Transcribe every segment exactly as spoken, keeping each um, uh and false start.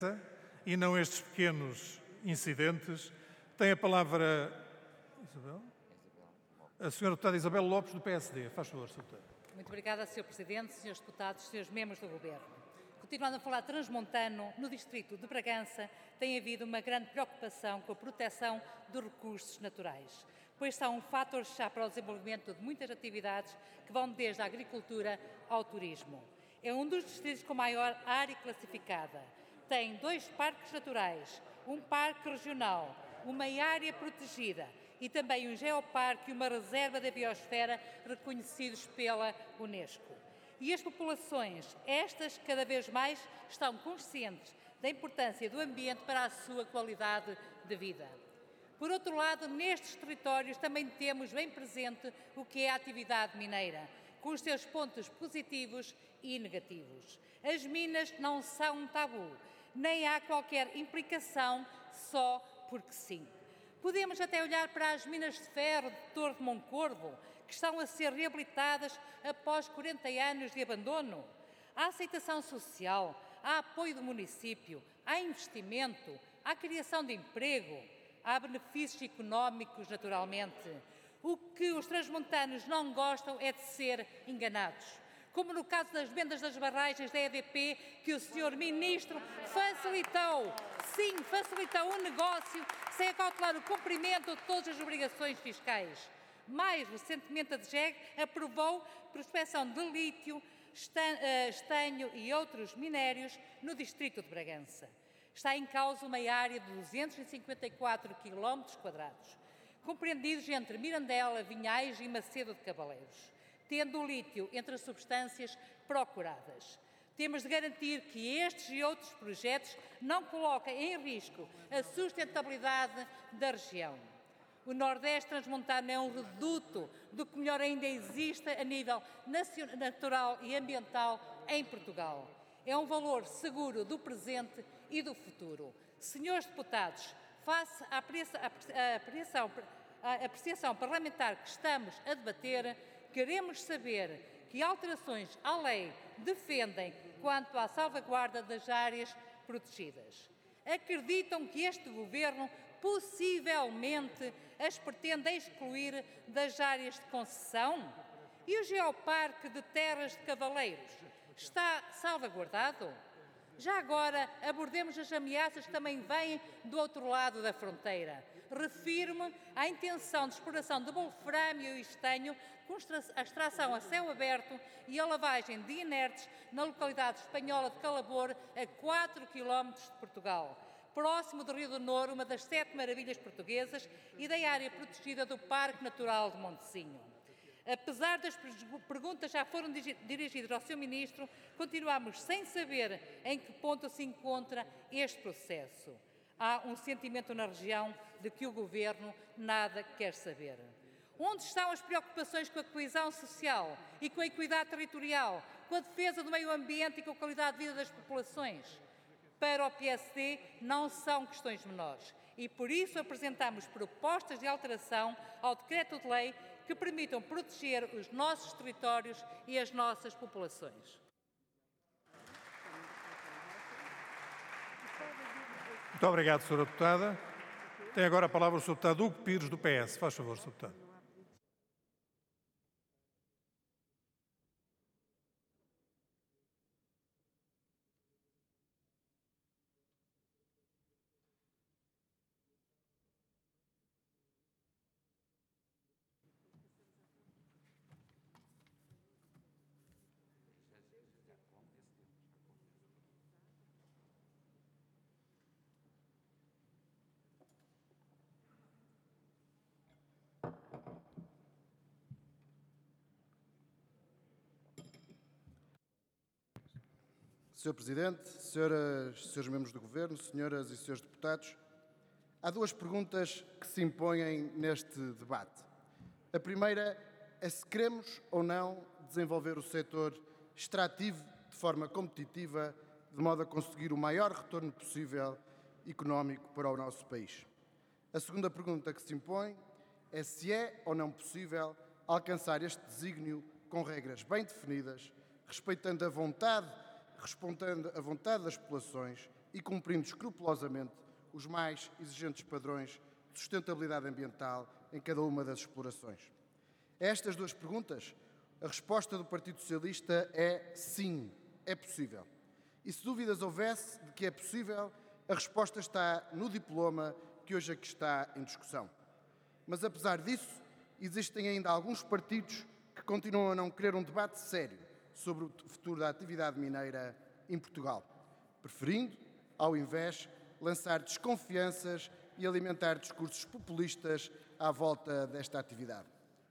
e não estes pequenos incidentes. Tem a palavra Isabel? A senhora deputada Isabel Lopes, do P S D. Faz favor, senhor Deputado. Muito obrigada, senhor Presidente, senhores deputados, senhores membros do Governo. Continuando a falar transmontano, no distrito de Bragança tem havido uma grande preocupação com a proteção dos recursos naturais, pois são um fator-chave para o desenvolvimento de muitas atividades que vão desde a agricultura ao turismo. É um dos distritos com maior área classificada. Tem dois parques naturais, um parque regional, uma área protegida e também um geoparque e uma reserva da biosfera reconhecidos pela Unesco. E as populações, estas cada vez mais, estão conscientes da importância do ambiente para a sua qualidade de vida. Por outro lado, nestes territórios também temos bem presente o que é a atividade mineira, com os seus pontos positivos e negativos. As minas não são um tabu, nem há qualquer implicação só porque sim. Podemos até olhar para as minas de ferro de Torre de Moncorvo, que estão a ser reabilitadas após quarenta anos de abandono. Há aceitação social, há apoio do município, há investimento, há criação de emprego, há benefícios económicos, naturalmente. O que os transmontanos não gostam é de ser enganados, como no caso das vendas das barragens da E D P, que o senhor Ministro facilitou, sim, facilitou o negócio sem acautelar o cumprimento de todas as obrigações fiscais. Mais recentemente, a D G E G aprovou prospecção de lítio, estanho e outros minérios no distrito de Bragança. Está em causa uma área de duzentos e cinquenta e quatro quilómetros quadrados, compreendidos entre Mirandela, Vinhais e Macedo de Cavaleiros, tendo o lítio entre as substâncias procuradas. Temos de garantir que estes e outros projetos não coloquem em risco a sustentabilidade da região. O Nordeste transmontano é um reduto do que melhor ainda existe a nível natural e ambiental em Portugal. É um valor seguro do presente e do futuro. Senhores deputados, face à apreciação, à apreciação parlamentar que estamos a debater, queremos saber que alterações à lei defendem quanto à salvaguarda das áreas protegidas. Acreditam que este Governo possivelmente as pretende excluir das áreas de concessão? E o Geoparque de Terras de Cavaleiros está salvaguardado? Já agora, abordemos as ameaças que também vêm do outro lado da fronteira. Refiro-me à intenção de exploração de wolframio e estanho com a extração a céu aberto e a lavagem de inertes na localidade espanhola de Calabor, a quatro quilómetros de Portugal, próximo do Rio do Douro, uma das sete maravilhas portuguesas, e da área protegida do Parque Natural de Montesinho. Apesar das perguntas já foram dirigidas ao senhor Ministro, continuamos sem saber em que ponto se encontra este processo. Há um sentimento na região de que o Governo nada quer saber. Onde estão as preocupações com a coesão social e com a equidade territorial, com a defesa do meio ambiente e com a qualidade de vida das populações? Para o P S D não são questões menores e por isso apresentamos propostas de alteração ao decreto de lei que permitam proteger os nossos territórios e as nossas populações. Muito obrigado, senhora Deputada. Tem agora a palavra o senhor Deputado Hugo Pires, do P S. Faz favor, senhor Deputado. senhor Presidente, senhoras, senhores membros do Governo, senhoras e senhores deputados, há duas perguntas que se impõem neste debate. A primeira é se queremos ou não desenvolver o setor extrativo de forma competitiva, de modo a conseguir o maior retorno possível económico para o nosso país. A segunda pergunta que se impõe é se é ou não possível alcançar este desígnio com regras bem definidas, respeitando a vontade, respondendo à vontade das populações, e cumprindo escrupulosamente os mais exigentes padrões de sustentabilidade ambiental em cada uma das explorações? A estas duas perguntas, a resposta do Partido Socialista é sim, é possível. E se dúvidas houvesse de que é possível, a resposta está no diploma que hoje aqui está em discussão. Mas, apesar disso, existem ainda alguns partidos que continuam a não querer um debate sério sobre o futuro da atividade mineira em Portugal, preferindo, ao invés, lançar desconfianças e alimentar discursos populistas à volta desta atividade.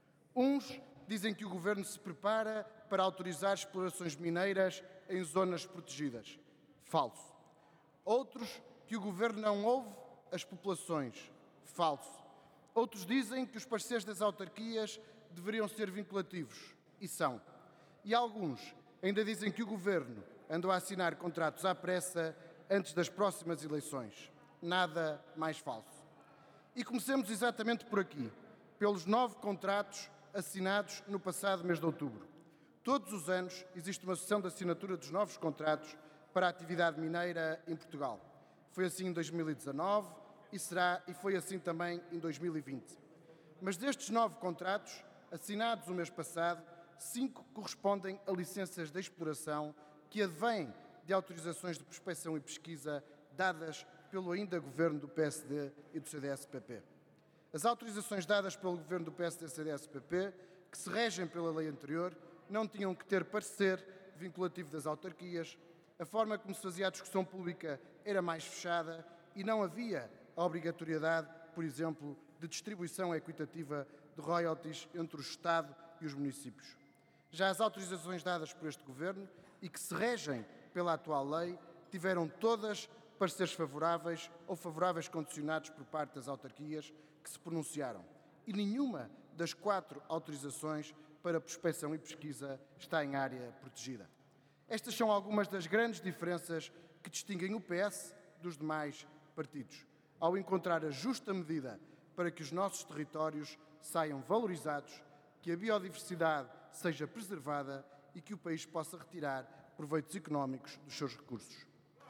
Uns dizem que o Governo se prepara para autorizar explorações mineiras em zonas protegidas. Falso. Outros que o Governo não ouve as populações. Falso. Outros dizem que os pareceres das autarquias deveriam ser vinculativos. E são. E alguns ainda dizem que o Governo andou a assinar contratos à pressa antes das próximas eleições. Nada mais falso. E comecemos exatamente por aqui, pelos nove contratos assinados no passado mês de outubro. Todos os anos existe uma sessão de assinatura dos novos contratos para a atividade mineira em Portugal. Foi assim em dois mil e dezanove e, será, e foi assim também em dois mil e vinte. Mas destes nove contratos, assinados o mês passado, cinco correspondem a licenças de exploração que advêm de autorizações de prospecção e pesquisa dadas pelo ainda governo do P S D e do C D S P P. As autorizações dadas pelo governo do P S D e C D S P P, que se regem pela lei anterior, não tinham que ter parecer vinculativo das autarquias, a forma como se fazia a discussão pública era mais fechada e não havia a obrigatoriedade, por exemplo, de distribuição equitativa de royalties entre o Estado e os municípios. Já as autorizações dadas por este governo e que se regem pela atual lei tiveram todas pareceres favoráveis ou favoráveis condicionados por parte das autarquias que se pronunciaram. E nenhuma das quatro autorizações para prospecção e pesquisa está em área protegida. Estas são algumas das grandes diferenças que distinguem o P S dos demais partidos, ao encontrar a justa medida para que os nossos territórios saiam valorizados, que a biodiversidade seja preservada e que o país possa retirar proveitos económicos dos seus recursos.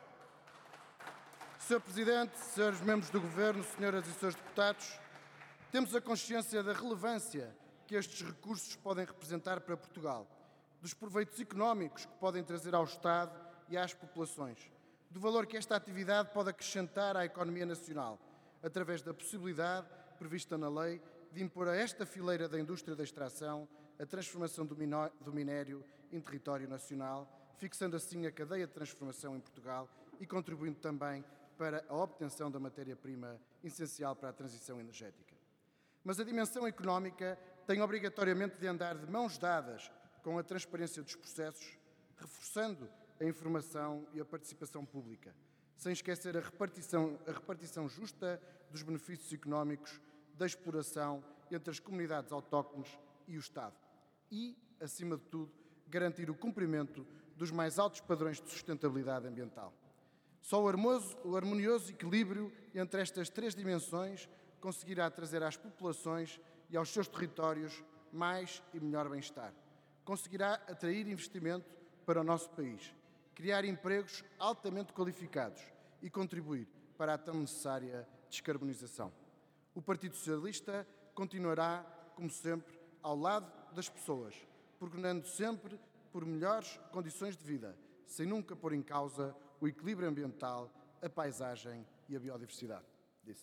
senhor Presidente, senhores membros do Governo, senhoras e senhores deputados, temos a consciência da relevância que estes recursos podem representar para Portugal, dos proveitos económicos que podem trazer ao Estado e às populações, do valor que esta atividade pode acrescentar à economia nacional, através da possibilidade, prevista na lei, de impor a esta fileira da indústria da extração a transformação do minério em território nacional, fixando assim a cadeia de transformação em Portugal e contribuindo também para a obtenção da matéria-prima essencial para a transição energética. Mas a dimensão económica tem obrigatoriamente de andar de mãos dadas com a transparência dos processos, reforçando a informação e a participação pública, sem esquecer a repartição, a repartição justa dos benefícios económicos da exploração entre as comunidades autóctones e o Estado. E, acima de tudo, garantir o cumprimento dos mais altos padrões de sustentabilidade ambiental. Só o harmonioso, o harmonioso equilíbrio entre estas três dimensões conseguirá trazer às populações e aos seus territórios mais e melhor bem-estar. Conseguirá atrair investimento para o nosso país, criar empregos altamente qualificados e contribuir para a tão necessária descarbonização. O Partido Socialista continuará, como sempre, ao lado das pessoas, procurando sempre por melhores condições de vida, sem nunca pôr em causa o equilíbrio ambiental, a paisagem e a biodiversidade. Disse.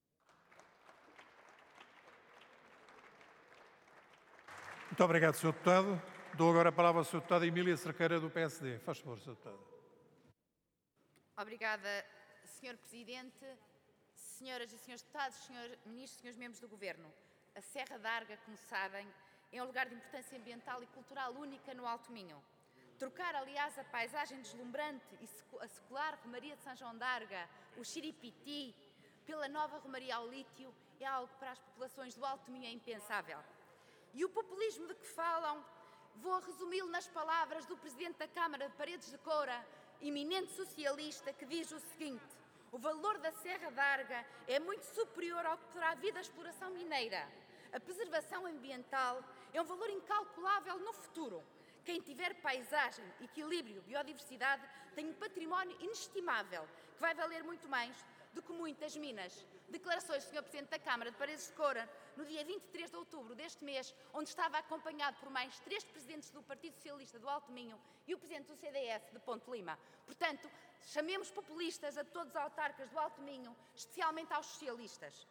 Muito obrigado, senhor Deputado. Dou agora a palavra ao senhor Deputado Emília Cerqueira, do P S D. Faz favor, senhor Deputado. Obrigada, senhor Presidente, senhoras e senhores deputados, senhor Ministro, senhores membros do Governo. A Serra d'Arga, como sabem, é um lugar de importância ambiental e cultural única no Alto Minho. Trocar, aliás, a paisagem deslumbrante e a secular Romaria de São João d'Arga, o Chiripiti, pela nova Romaria ao Lítio, é algo que para as populações do Alto Minho é impensável. E o populismo de que falam, vou resumi-lo nas palavras do Presidente da Câmara de Paredes de Coura, eminente socialista, que diz o seguinte: o valor da Serra d'Arga é muito superior ao que poderá vir da exploração mineira. A preservação ambiental é um valor incalculável no futuro. Quem tiver paisagem, equilíbrio, biodiversidade, tem um património inestimável, que vai valer muito mais do que muitas minas. Declarações do senhor Presidente da Câmara de Paredes de Coura, no dia vinte e três de outubro deste mês, onde estava acompanhado por mais três presidentes do Partido Socialista do Alto Minho e o presidente do C D S de Ponte Lima. Portanto, chamemos populistas a todos os autarcas do Alto Minho, especialmente aos socialistas.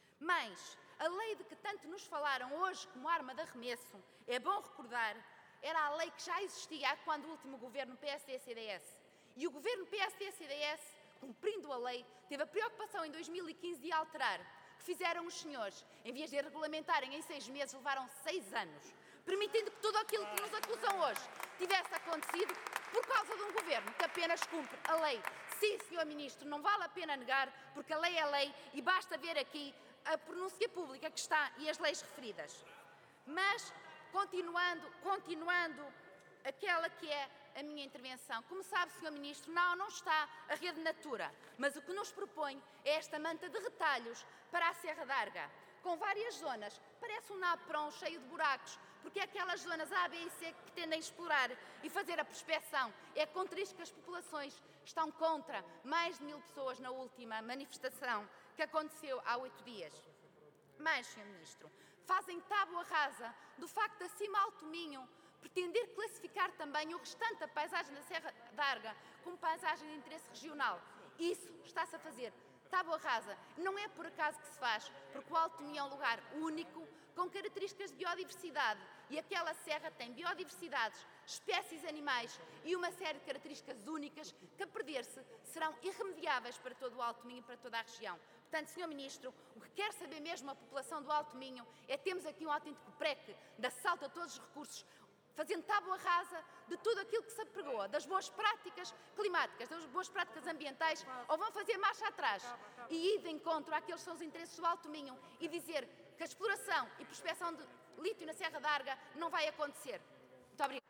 Mas a lei de que tanto nos falaram hoje como arma de arremesso, é bom recordar, era a lei que já existia quando o último governo P S D C D S. E o governo P S D C D S, cumprindo a lei, teve a preocupação em dois mil e quinze de alterar. Que fizeram os senhores? Em vez de a regulamentarem em seis meses, levaram seis anos, permitindo que tudo aquilo que nos acusam hoje tivesse acontecido por causa de um governo que apenas cumpre a lei. Sim, senhor Ministro, não vale a pena negar, porque a lei é lei e basta ver aqui a pronúncia pública que está e as leis referidas. Mas, continuando, continuando aquela que é a minha intervenção. Como sabe, senhor Ministro, não, não está a Rede Natura, mas o que nos propõe é esta manta de retalhos para a Serra d'Arga, com várias zonas. Parece um napron cheio de buracos, porque é aquelas zonas A, B e C que pretendem explorar e fazer a prospecção. É contra isto que as populações estão contra. Mais de mil pessoas na última manifestação que aconteceu há oito dias. Mas, senhor Ministro, fazem tábua rasa do facto de acima Alto Minho pretender classificar também o restante da paisagem da Serra d'Arga como paisagem de interesse regional. Isso está-se a fazer. Tábua rasa. Não é por acaso que se faz, porque o Alto Minho é um lugar único, com características de biodiversidade, e aquela serra tem biodiversidades, espécies animais e uma série de características únicas que, a perder-se, serão irremediáveis para todo o Alto Minho e para toda a região. Portanto, senhor Ministro, o que quer saber mesmo a população do Alto Minho é que temos aqui um autêntico preque de assalto a todos os recursos, fazendo tábua rasa de tudo aquilo que se apregoa, das boas práticas climáticas, das boas práticas ambientais, ou vão fazer marcha atrás e ir de encontro àqueles que são os interesses do Alto Minho e dizer que a exploração e prospecção de lítio na Serra d'Arga não vai acontecer. Muito obrigada.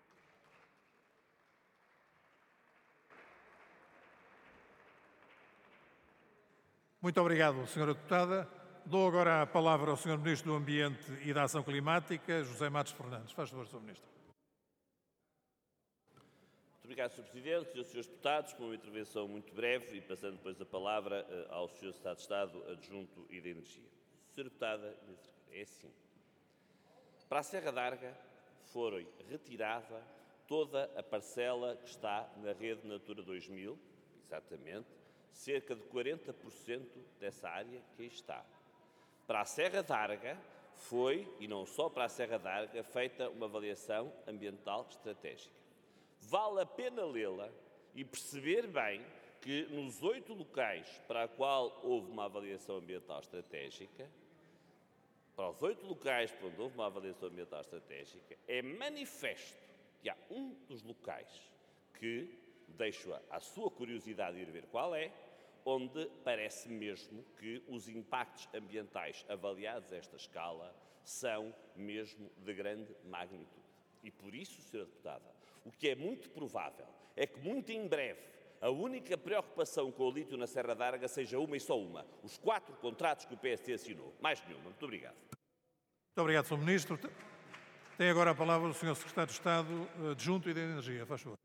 Muito obrigado, senhora Deputada. Dou agora a palavra ao senhor Ministro do Ambiente e da Ação Climática, José Matos Fernandes. Faz favor, senhor Ministro. Muito obrigado, senhor Presidente, senhores e senhores deputados, por uma intervenção muito breve e passando depois a palavra uh, ao senhor Secretário de Estado Adjunto e da Energia. senhora Deputada, é assim. Para a Serra d'Arga foi retirada toda a parcela que está na Rede Natura dois mil, exatamente, cerca de quarenta por cento dessa área que aí está. Para a Serra d'Arga foi, e não só para a Serra d'Arga, feita uma avaliação ambiental estratégica. Vale a pena lê-la e perceber bem que nos oito locais para a qual houve uma avaliação ambiental estratégica, para os oito locais para onde houve uma avaliação ambiental estratégica, é manifesto que há um dos locais que, deixo à sua curiosidade ir ver qual é, onde parece mesmo que os impactos ambientais avaliados a esta escala são mesmo de grande magnitude. E por isso, senhora Deputada, o que é muito provável é que muito em breve a única preocupação com o lítio na Serra d'Arga seja uma e só uma: os quatro contratos que o P S D assinou. Mais nenhuma. Muito obrigado. Muito obrigado, senhor Ministro. Tem agora a palavra o senhor Secretário de Estado Adjunto e da Energia. Faz favor.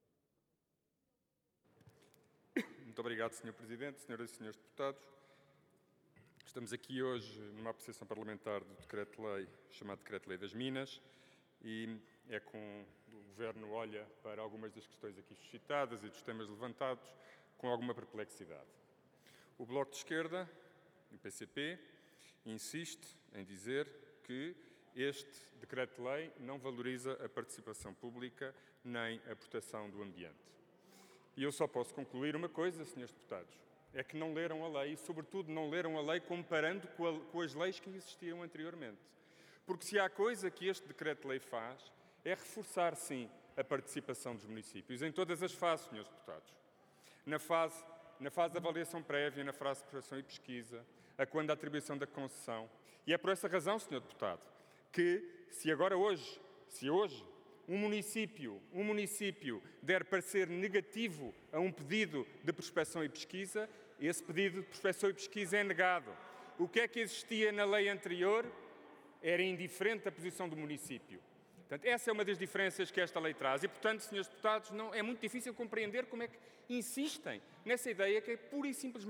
Muito obrigado, senhor Presidente, senhoras e senhores deputados. Estamos aqui hoje numa apreciação parlamentar do decreto-lei chamado Decreto-Lei das Minas e é com o Governo olha para algumas das questões aqui suscitadas e dos temas levantados com alguma perplexidade. O Bloco de Esquerda, o P C P, insiste em dizer que este decreto-lei não valoriza a participação pública nem a proteção do ambiente. E eu só posso concluir uma coisa, senhores deputados, é que não leram a lei e, sobretudo, não leram a lei comparando com, a, com as leis que existiam anteriormente. Porque se há coisa que este decreto-lei faz, é reforçar, sim, a participação dos municípios, em todas as fases, senhores deputados. Na fase, na fase de avaliação prévia, na fase de prospecção e pesquisa, a quando da atribuição da concessão. E é por essa razão, senhor deputado, que se agora hoje, se hoje, um município, um município der parecer negativo a um pedido de prospecção e pesquisa, esse pedido de prospecção e pesquisa é negado. O que é que existia na lei anterior? Era indiferente a posição do município. Portanto, essa é uma das diferenças que esta lei traz e, portanto, senhores deputados, não, é muito difícil compreender como é que insistem nessa ideia que é pura e simplesmente